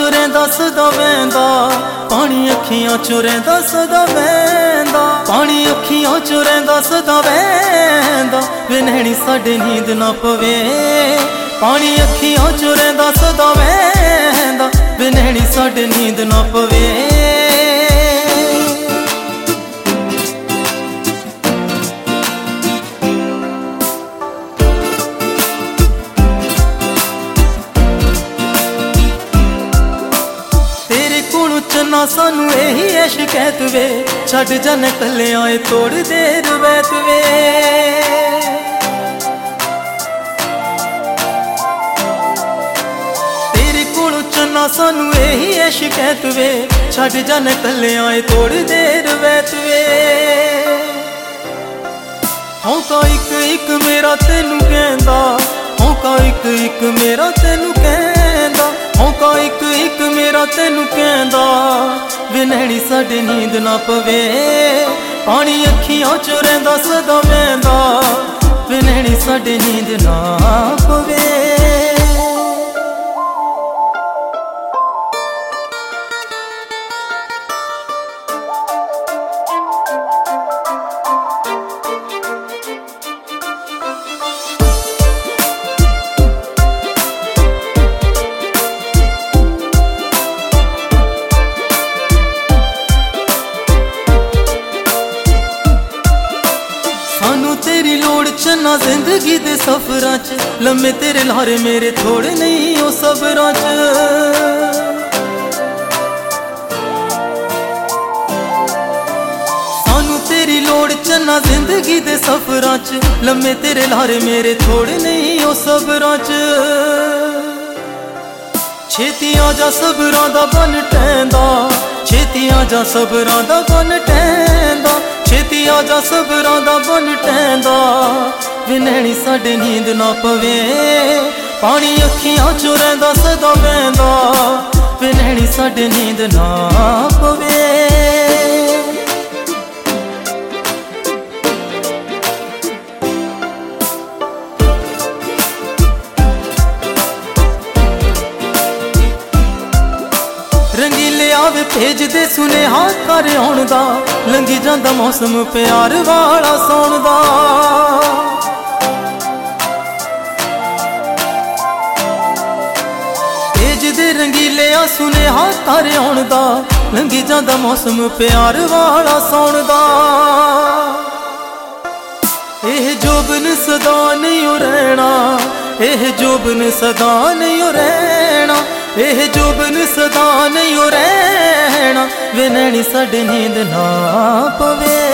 रहिंदा सदा वहिंदा, पानी अखियां चों रहिंदा सदा वहिंदा, पानी अखियां चों रहिंदा सदा वहिंदा, वे नैणी साडे नींद ना पवे। पानी अखियां चों रहिंदा सदा वहिंदा, वे नैणी साडे नींद ना पवे। चन्ना सानू यही है शिकायत वे, छड़ जाने कले आए तोड़ दे रवैत वे। तेरे कोलों चन्ना सानू यही है शिकायत वे, छड़ जाने कले आए तोड़ दे रवैत वे। हौका इक इक मेरा तेनू कहंदा, हौका इक इक मेरा तेनू कहंदा, हौका इक इक मेरा तेनू कहंदा, वे नैणी साडे नींद ना पवे। पानी अखियां चों रहिंदा सदा वहिंदा, वे नैणी साडे नींद ना पवे। तेरी लोड़ चन्ना जिंदगी दे सफरां च, लम्मे तेरे लारे मेरे थोड़े नहीं ओ सबरां च। सानू तेरी लोड़ चन्ना जिंदगी दे सफरां च, लम्मे तेरे लारे मेरे थोड़े नहीं ओ सबरां च। छेती आजा सबरां दा बन टैंदा, छेती आजा सबरां दा बन टैंदा, छेती आजा सबरां दा बन टैंदा, वे नैणी साडे नींद ना पवे। पानी अखियां चों रहिंदा सदा वहिंदा, वे नैणी साडे नींद ना पवे। रंगीले आवे भेज दे सुनेहा घर आउण दा, लंघी जांदा मौसम प्यार वाला सौण दा। भेज दे रंगीले आ सुनेहा घर आउण दा, लंघी जांदा मौसम प्यार वाला सौण दा। एह जोबन सदा नहीं ओ रहना, एह जोबन सदा नहीं ओ रहना, एह जोबन सदा नहीं ओ रहना, वे नैणी साडे नींद ना पवे।